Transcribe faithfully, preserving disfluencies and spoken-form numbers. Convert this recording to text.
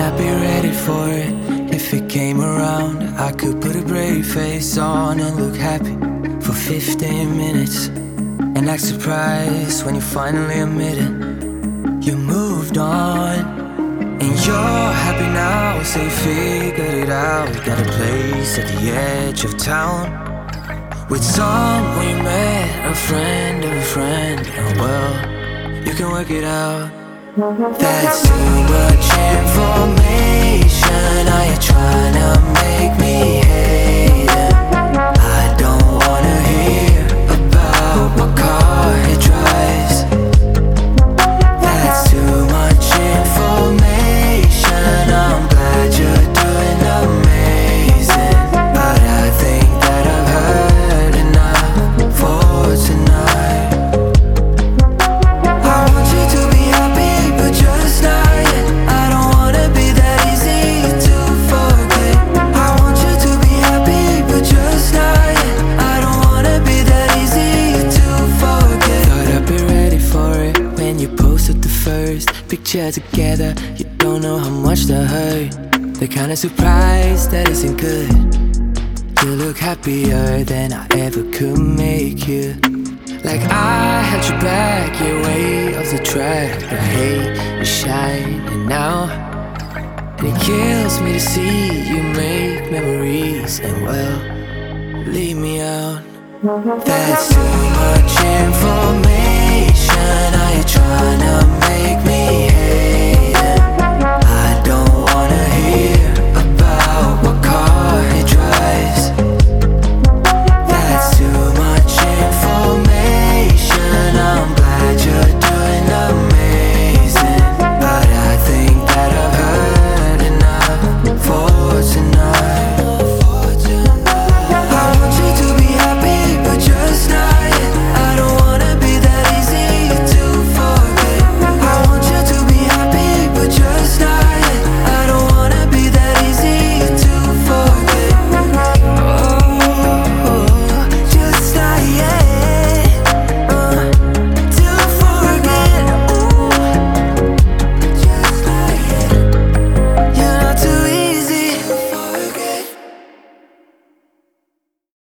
I'd be ready for it if it came around. I could put a brave face on and look happy for fifteen minutes and act surprised when you finally admit it. You moved on and you're happy now, so you figured it out. Got a place at the edge of town with someone you met, a friend of a friend, and well, you can work it out. That's too much information. Are you trying to make me hate it? I don't wanna hear about what car he drives. That's too much information. I'm glad you're doing amazing, but I think that I've heard enough for tonight. I want you to be happy, but just not yet. I don't wanna be that easy to forget. I want you to be happy, but just not yet. I don't wanna be that easy to forget. Thought I'd be ready for it when you posted the first picture together. You don't know how much that hurt. The kind of surprise that isn't good. You look happier than I ever could make you. Like I had your back, your way off the track. But hey, you're shining now, and it kills me to see you make memories and well, leave me out. That's too much information. Are you trying to make